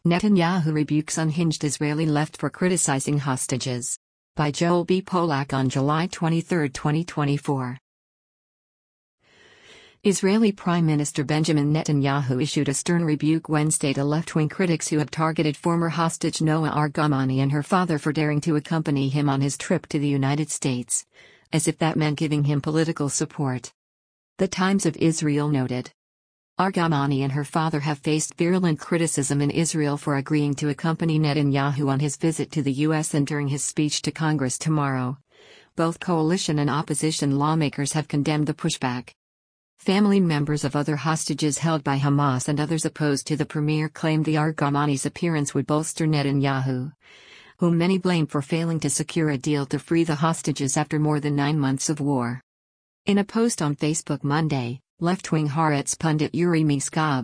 Netanyahu rebukes unhinged Israeli left for criticizing hostages. By Joel B. Polak on July 23, 2024. Israeli Prime Minister Benjamin Netanyahu issued a stern rebuke Wednesday to left-wing critics who have targeted former hostage Noa Argamani and her father for daring to accompany him on his trip to the United States, as if that meant giving him political support. The Times of Israel noted. Argamani and her father have faced virulent criticism in Israel for agreeing to accompany Netanyahu on his visit to the U.S. and during his speech to Congress tomorrow. Both coalition and opposition lawmakers have condemned the pushback. Family members of other hostages held by Hamas and others opposed to the premier claimed the Argamani's appearance would bolster Netanyahu, whom many blame for failing to secure a deal to free the hostages after more than 9 months of war. In a post on Facebook Monday, left-wing Haaretz pundit Yuri Miskov,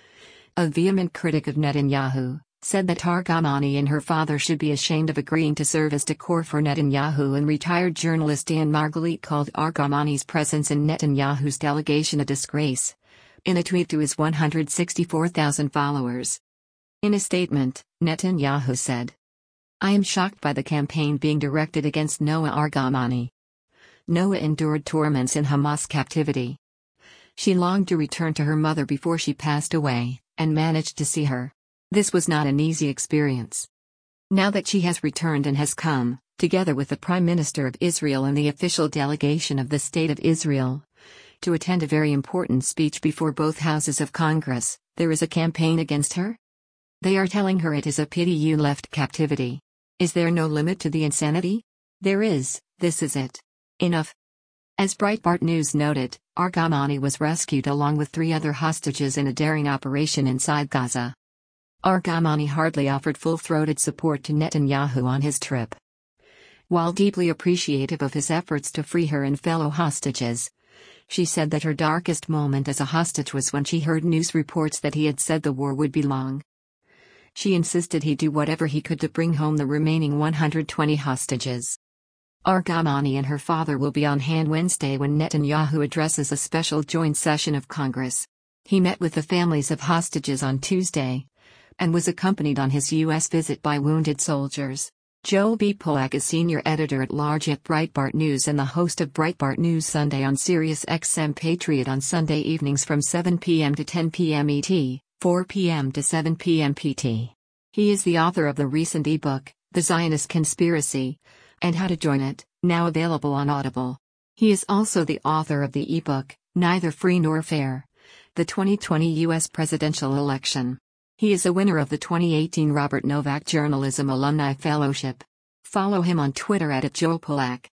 a vehement critic of Netanyahu, said that Argamani and her father should be ashamed of agreeing to serve as decor for Netanyahu, and retired journalist Dan Margalit called Argamani's presence in Netanyahu's delegation a disgrace, in a tweet to his 164,000 followers. In a statement, Netanyahu said, "I am shocked by the campaign being directed against Noa Argamani. Noa endured torments in Hamas captivity. She longed to return to her mother before she passed away, and managed to see her. This was not an easy experience. Now that she has returned and has come, together with the Prime Minister of Israel and the official delegation of the State of Israel, to attend a very important speech before both houses of Congress, there is a campaign against her? They are telling her it is a pity you left captivity. Is there no limit to the insanity? There is, this is it. Enough." As Breitbart News noted, Argamani was rescued along with 3 other hostages in a daring operation inside Gaza. Argamani hardly offered full-throated support to Netanyahu on his trip. While deeply appreciative of his efforts to free her and fellow hostages, she said that her darkest moment as a hostage was when she heard news reports that he had said the war would be long. She insisted he'd do whatever he could to bring home the remaining 120 hostages. Argamani and her father will be on hand Wednesday when Netanyahu addresses a special joint session of Congress. He met with the families of hostages on Tuesday, and was accompanied on his U.S. visit by wounded soldiers. Joel B. Polak is senior editor-at-large at Breitbart News and the host of Breitbart News Sunday on Sirius XM Patriot on Sunday evenings from 7 p.m. to 10 p.m. ET, 4 p.m. to 7 p.m. PT. He is the author of the recent ebook, The Zionist Conspiracy, and How to Join It, now available on Audible. He is also the author of the ebook, Neither Free Nor Fair: The 2020 U.S. Presidential Election. He is a winner of the 2018 Robert Novak Journalism Alumni Fellowship. Follow him on Twitter @JoelPolak.